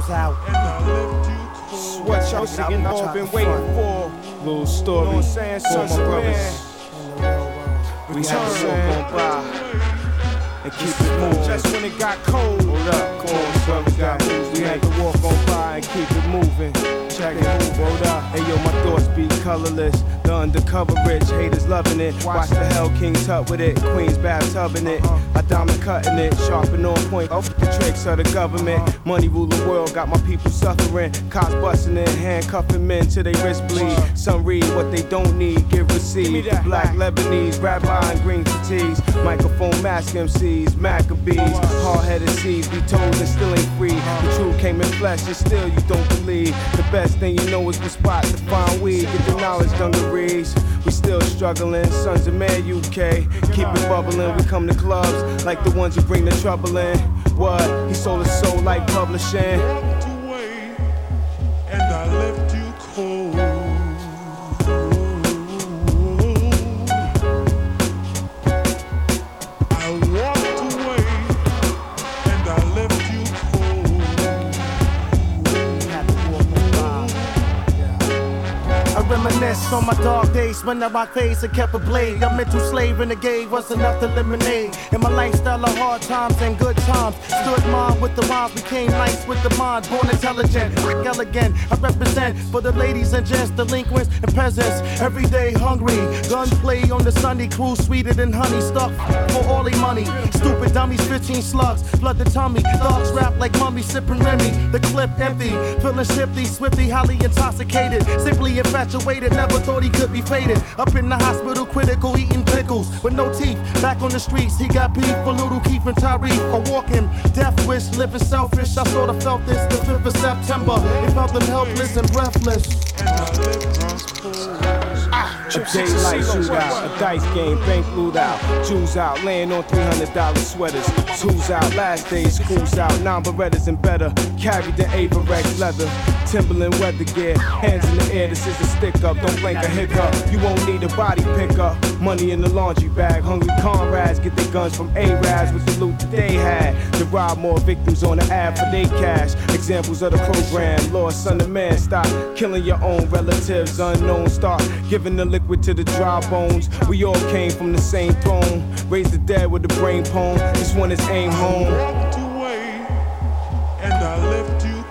goes out. What y'all singing all been waiting for? Little story, you know what I'm saying? Sons of brothers. We had to walk on by and keep it moving. Just when it got cold, hold up, come on, brothers. We had to walk on by and keep it moving. Check it, hold up. Hey yo, my thoughts be colorless. The undercover rich, haters loving it. Watch the Hell Kings hut with it. Queens bathtubing it. I diamond cutting it. Sharp and on point. The tricks of the government. Money rule the world, got my people suffering. Cops busting in, handcuffing men till they wrist bleed. Some read what they don't need, give receive. Black Lebanese, rabbi and green fatigues. Microphone mask MCs, Maccabees. Hard-headed seeds, be told and still ain't free. The truth came in flesh and still you don't believe. The best thing you know is the spot to find weed. Get the knowledge, dungarees. We still struggling, Sons of Man UK. Keep it bubbling, we come to clubs like the ones who bring the trouble in. What? He sold his soul like publishing. Walked away and I left you cold. I walked away and I left you I reminisce on my dark days when I rock face and kept a blade. A mental slave renegade was enough to eliminate. In my lifestyle of hard times and good times, stood mom with the rhymes, became nice with the mind. Born intelligent, elegant. I represent for the ladies and gents, delinquents and peasants. Every day hungry, gunplay on the Sunday cruise, sweeter than honey. Stuck for all the money. Stupid dummies, 15 slugs, flood the tummy. Dogs rap like mummies, sipping Remy. The clip empty, feeling shifty, swifty, highly intoxicated, simply infatuated. Never thought he could be faded. Up in the hospital, critical, eating pickles with no teeth. Back on the streets, he got beef for Little Keith and Tyree. I walk him, death wish, living selfish. I sorta felt this the 5th of September. It felt them helpless and breathless. A daylight shootout, a dice game, bank loot out, Jews out, laying on $300 sweaters. Tools out, last days, schools out, non-Berettas and better. Carried the Averex leather, Timberland weather gear, hands in the air, this is a stick up. Don't blink a hiccup, you won't need a body pickup. Money in the laundry bag, hungry comrades get their guns from Arabs with the loot that they had. To rob more victims on the ad for their cash. Examples of the program, Lord, son of man, stop killing your own relatives. Unknown, start giving the liquid to the dry bones. We all came from the same throne. Raise the dead with the brain poem. This one is aim home. I walked away and I left you